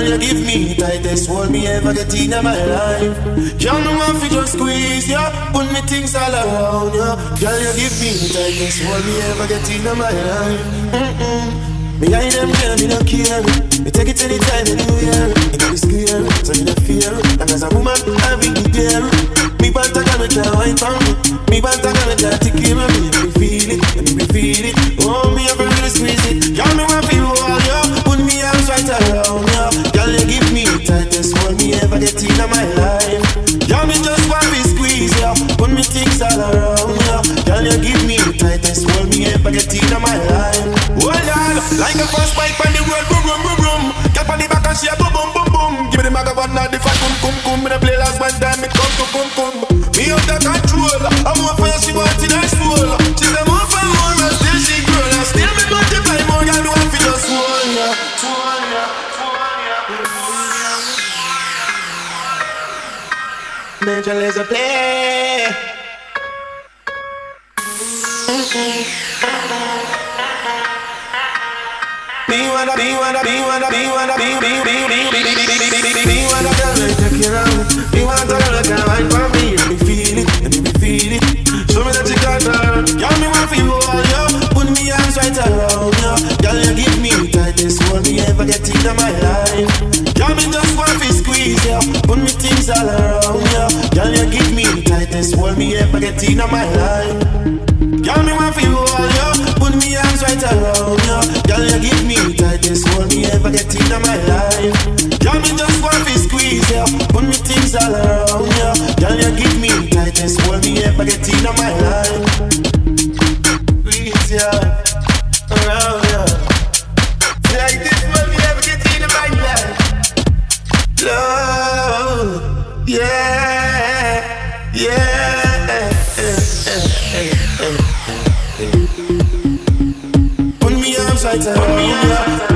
you give me the tightest hold me ever get in my life. Girl, no one fi just squeeze ya, put me things all around ya. Girl, you give me the tightest hold me ever get in my life. Behind them girl, me no care. Me take it anytime, anywhere. Me no be scared, so me no fear. And as a woman, I be good there. Me want to come and wine for me. Me want to come and take care of me. Let me feel it, let me feel it. Oh, me ever really squeeze it. Girl, me want feel all ya. Put me arms right around ya. Girl, you give me the tightest hold me ever get in my life. Girl, me just want to squeeze ya. Put me things all around ya. Girl, you give me the tightest hold me ever get in my life. Oh, yeah, like a first bike on the road, boom, boom, boom, boom. Get on the back and she a boom, boom, boom, boom. Give me the microphone now, the fat, boom, boom, boom. Me the play last one time, it come to boom, boom. Me out of control, I'm more for she want in her soul. She say more for more, and still she grow. And still me multiply more, girl, do I feel just one, yeah. Major laser play. Me wanna be girl like take care of me. Me want a girl that can wine for me. Let me feel it, show me that you got her. Girl, me want feel all ya. Put me arms right around ya. Girl, you give me the tightest hold me ever get in my life. Girl, me just want to squeeze ya. Put me things all around ya. Girl, you give me the tightest hold me ever get in my life. Girl, me want feel all ya. Put me arms right around ya. Girl, you give me the tightest hold me ever get in my life. Girl, me just want to squeeze ya. Put me things all around ya. Girl, you give me the tightest hold me ever get in my life. Squeeze ya around ya. Like this hold me ever get in my life. Love, yeah. Put me arms right around ya.